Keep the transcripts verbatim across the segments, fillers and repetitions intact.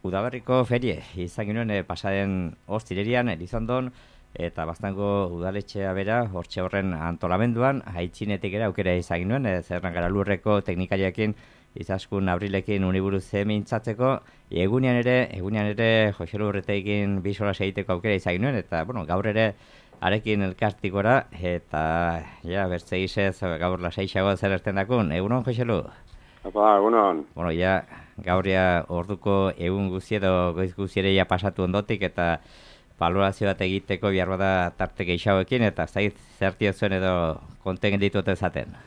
Udaberriko ferie izan ginoen e, pasaren ostirerian Elizondon eta Baztango udaletxea bera hortxe horren antolamenduan haitzinetik ere aukera izan ginoen e, Zerran Garalurreko teknikariakin izaskun Abrilekin uniburuz mintzatzeko egunean ere egunean ere Joselu Urreteekin bi solas egiteko aukera izan ginoen eta bueno, gaur ere arekin elkartikora eta ja bertze izez gaur lasaiago zer erten dakun. Egunon Joselu? Apa, egunon. Bueno, ja gauria orduko egun guzi edo goiz guziere ja pasatu ondotik eta valorazio bat egiteko behar bada tarte gehiagoekin eta zait zertio zuen edo konten ditut ezaten.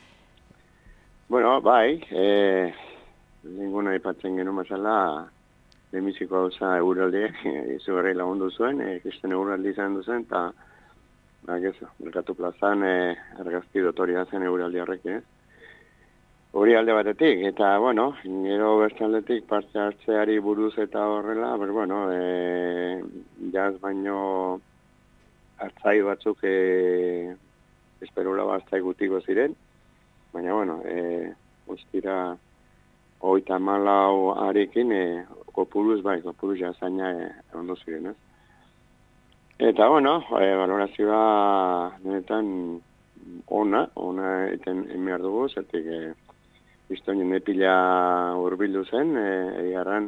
Bueno, bai, e, ninguna ipatzen genuen mazala, demiziko hauza euraldiek izugarri lagundu zuen, e, kisten euraldi izan duzen, eta ba, gezo, Merkatu plazan e, argazki dotoria zen euraldi horrekin, ez? Hori alde batetik, eta, bueno, gero bestaldetik parte hartzeari buruz eta horrela, ber, bueno, e, jaz baino hartzai batzuk e, esperula bastai gutiko ziren, baina, bueno, e, guztira hogeita hamalau arekin e, kopuruz, bai, kopuruz jazaina e, ondo ziren, ez? Eta, bueno, e, valorazioa denetan ona, ona eten behar dugu, zertik, e, Iztoinen nepila urbildu zen, egarran,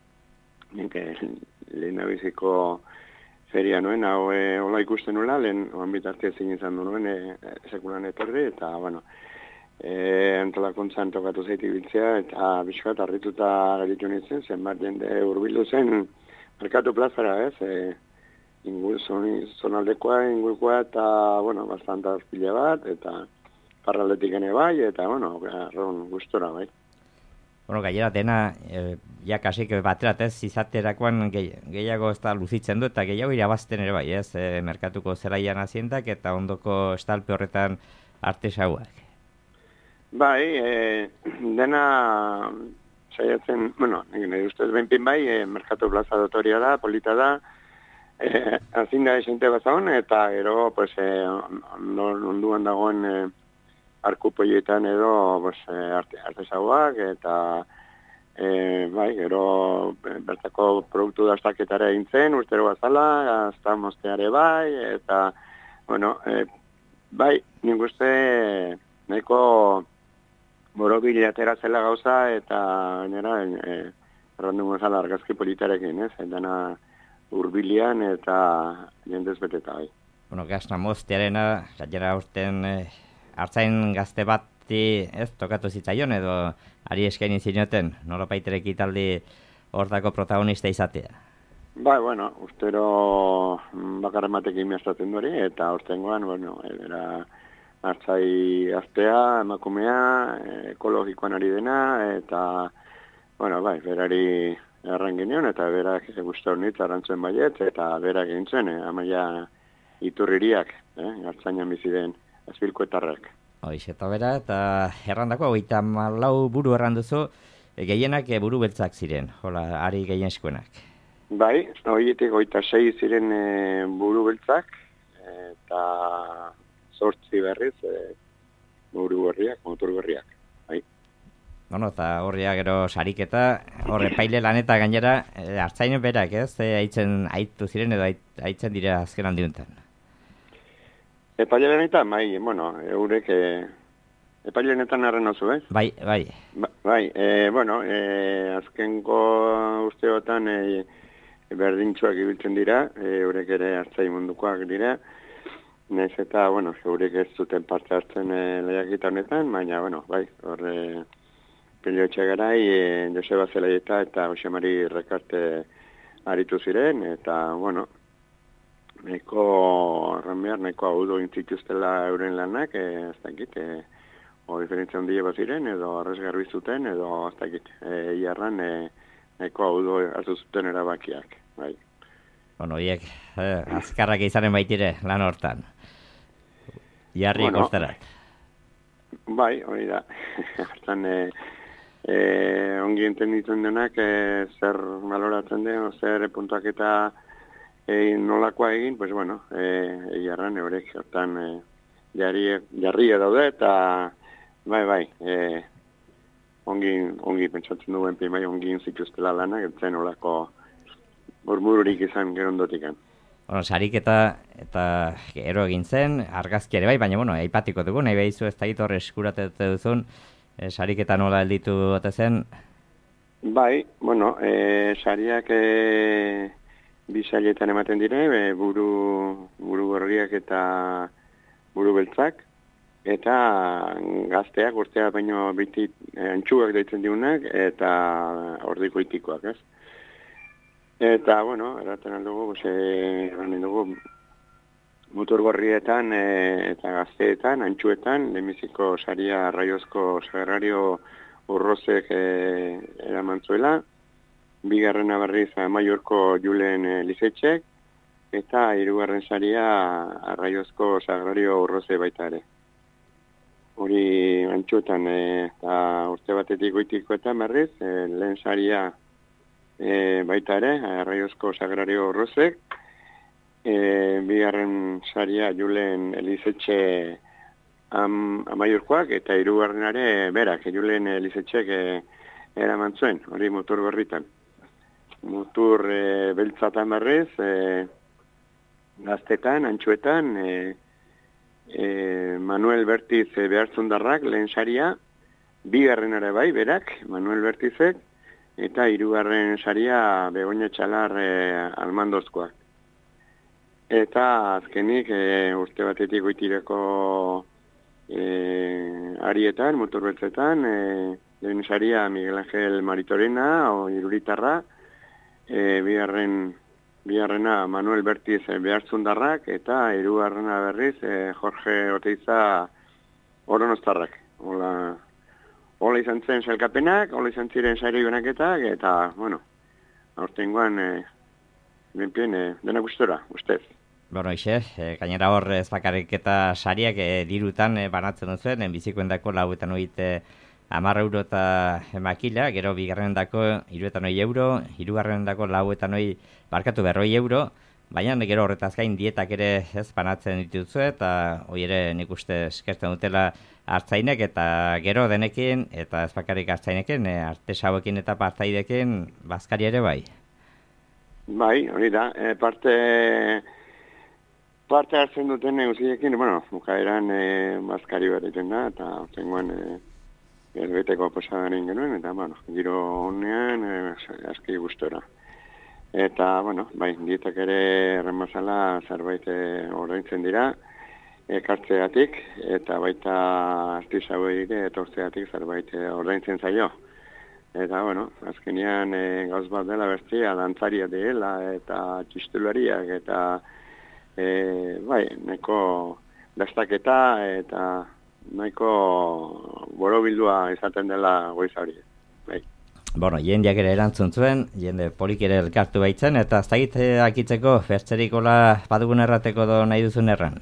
e, lehenabiziko feria nuen, hau e, hola ikusten nula, lehen oan bitarte ezin izan du nuen, e, sekulan etorri, eta, bueno, e, antolakuntzan tokatu zaiti biltzea, eta bizkat harrituta garitu nintzen, zenbat jende urbildu zen, Merkatu plazara, ez, e, ingur, zonaldekoa, ingurkoa, eta, bueno, bastante pila bat, eta parraldetik ene bai, eta, bueno, arron gustora bai. Bueno, gainera dena, e, ja kasik bateratez, izaterakoan gehiago ez da luzitzen du, eta gehiago irabazten ere bai, ez, e, merkatuko zelaian aziendak, eta ondoko estalpe horretan artesauak. Bai, e, dena saiatzen, bueno, nire ustez benpin bai, e, Merkatu plaza dotoria da, polita da, e, azinda esente bazaun, eta gero, pues, e, onduan dagoen, e, arkupoietan edo pues, arte, artesauak eta e, bai, gero bertako produktu dastaketara egin zen, urtero bazala, hasta mosteare bai, eta, bueno, e, bai, nik uste nahiko borobili atera zela gauza eta nera, e, errandu gozala argazki politarekin, ez, dena urbilian eta jendez beteta bai. Bueno, gazna mostearena, gainera urten e, hartzain gazte bati ez tokatu zitzaion edo ari eskaini zinoten, nola paiterek italdi hortako protagonista izatea? Bai, bueno, ustero bakarrematekin miastatzen duri, eta urtengoan, bueno, era hartzai gaztea, emakumea, ekologikoan ari dena, eta, bueno, bai, berari erran genion, eta berak guztu hornitz arantzuen baiet, eta berak gintzen, eh, amaia iturririak, eh, hartzainan bizi den. Azpilkoetarrak. Hoiz, eta bera, eta errandako, oita malau buru erranduzu, e, gehienak e, buru beltzak ziren, hola, ari gehien eskuenak. Bai, horietik oita sei ziren e, buru beltzak, eta zortzi berriz e, buru berriak, motor berriak. Bai. Bueno, eta horria gero sariketa, horre paile laneta gainera, e, hartzainen berak, ez, e, aitzen aitu ziren edo aitzen dira azken handiuntan. Epailenetan, bai, bueno, eurek, e, epailenetan erren oso, eh? Bai, bai. Ba, bai, e, bueno, e, azkenko usteotan e, berdintxoak ibiltzen dira, e, eurek ere hartzai mundukoak dira, naiz eta, bueno, eurek ez zuten parte hartzen e, lehiakita honetan, baina, bueno, bai, horre Peliotxe garai, e, Joseba Zelaieta eta Josemari Rekarte aritu ziren, eta, bueno, nahiko erranbear, nahiko hau doin zituztela euren lanak, e, ez dakit, e, o diferentzia ondile bat ziren, edo arrezgarbi zuten, edo ez dakit, e, iarran e, nahiko hau do hartu zuten erabakiak, bai. Bueno, hiek, eh, azkarrak izanen baitire lan hortan. Jarri bueno, kostarat. Bai, hori da. Hartan, e, e, ongi entenditzen denak, e, zer baloratzen den, zer puntuak eta egin nolakoa egin, pues bueno, egiarran, eurek, hortan, e, jarri, jarri daude, eta bai, bai, e, ongi, ongi pentsatzen duen pimai, ongi zituztela lanak, etzen olako burbururik izan gerondotikan. Bueno, sarik eta, eta ero egin zen, argazki ere bai, baina, bueno, aipatiko dugu, nahi behizu ez da gitor eskuratete duzun, e, sarik eta nola helditu gote zen? Bai, bueno, e, sariak e, bisailetan ematen dire, e, buru, buru gorriak eta buru beltzak, eta gazteak, urteak baino biti e, antxuak deitzen diunak, eta ordiko itikoak, ez? Eta, bueno, eraten aldugu, e, dugu, mutur gorrietan e, eta gazteetan, antxuetan, lehenbiziko saria raiozko sagrario urrozek e, eraman zuela, bigarrena berriz Maiorko Julen e, Lizetxek, eta hirugarren saria raiozko sagrario urroze baita ere. Hori antxuetan, e, eta urte batetik goitikoetan berriz, e, lehen saria e, baita ere, raiozko sagrario urrozek, e, bigarren saria Julen Lizetxe Am, amaiurkoak eta hirugarrenare berak, Julen Lizetxek e, eraman zuen, hori mutur gorritan. Mutur e, beltzatan berriz, e, gaztetan, antxuetan, e, e, Manuel Bertiz e, behartzundarrak lehen saria, bigarrenare bai berak, Manuel Bertizek, eta hirugarren saria Begoña Txalar e, almandozkoak. Eta azkenik e, urte batetik goitireko E, arietan, motorbetzetan, e, lehen saria Miguel Ángel Maritorena, o iruritarra, e, bigarren, bigarrena Manuel Bertiz e, behartzundarrak, eta hirugarrena berriz e, Jorge Oteiza Oronostarrak. Hola, hola izan zen sailkapenak, hola izan ziren sari benaketak, eta, bueno, aurtengoan, e, benpien, e, dena gustora, ustez. Bueno, ixe, e, gainera hor ez bakarrik eta sariak e, dirutan e, banatzen duzuen, en bizikoendako lau eta noit e, amar euro eta makila, gero bigarren dako iru eta noi euro, hirugarren dako lau eta noi barkatu berroi euro, baina gero horretaz gain dietak ere ez banatzen dituzu eta hoi ere nik uste eskertzen dutela hartzainek eta gero denekin eta ez bakarrik hartzainekin, e, artesauekin eta partaidekin bazkari ere bai. Bai, hori da, e, parte... Parte hartzen duten negoziekin, bueno, bukaeran e, bazkari bat egiten da, eta zengoen e, erbeteko posadaren genuen, eta, bueno, giro honean, e, aski gustora. Eta, bueno, bai, dietak ere erremazala zerbait e, ordaintzen dira, ekartzeatik, eta baita artisauei ere etortzeatik zerbait e, ordaintzen zaio. Eta, bueno, azkenean e, gauz bat dela bestia, dantzaria dela, eta txistulariak, eta E, bai, nahiko dastaketa eta nahiko borobildua izaten dela goiz hori. Bai. Bueno, jendeak ere erantzun zuen, jende polik ere elkartu baitzen, eta ez dakit akitzeko fertzerikola badugun errateko do nahi duzun erran?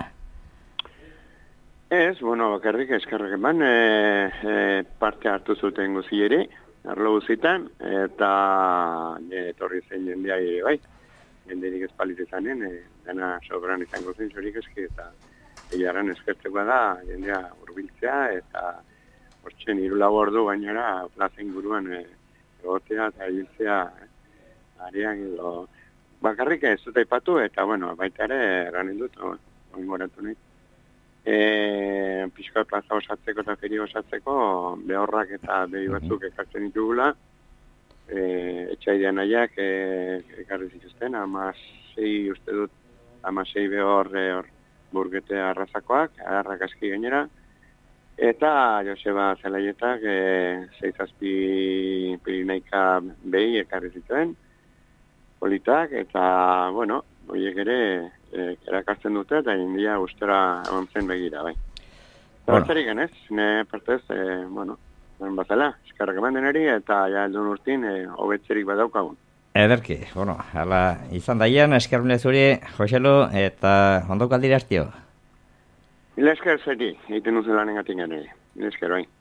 Ez, bueno, bakarrik eskerrek eman, e, e, parte hartu zuten guzieri, arlo guzitan, eta e, etorri zen jendea ere bai. Jenderik ezpalit izanen, e, dena sobran izango zen zorik eski, eta egiaran eskertzekoa da, jendea urbiltzea, eta hortzen irulago ordu gainera plaza inguruan e, egotea eta ibiltzea arean edo bakarrik ez dut aipatu, eta bueno, baita ere eranen dut, oin goratu nahi. E, Pixka plaza osatzeko eta feri osatzeko, behorrak eta behi batzuk ekartzen ditugula, E, etxaidean nahiak e, ekarri zituzten, amasei uste dut, amasei behor e, burgete arrazakoak, agarrak aski gainera, eta Joseba Zelaietak e, zeizazpi pirinaika behi ekarri zituen, politak, eta, bueno, horiek ere e, erakartzen dute, eta india gustora egon zen begira, bai. Bueno. Zertzerik genez, ne partez, e, bueno, bazala, eskarrak eman deneri, eta ja eldun urtin, e, hobetzerik badaukagun. Ederki, bueno, hala izan daian, eskerrune zuri, Joselu, eta ondoko aldire hartio? Ila esker zeri, egiten nuzen lanen gatik gane. Ila esker, bai.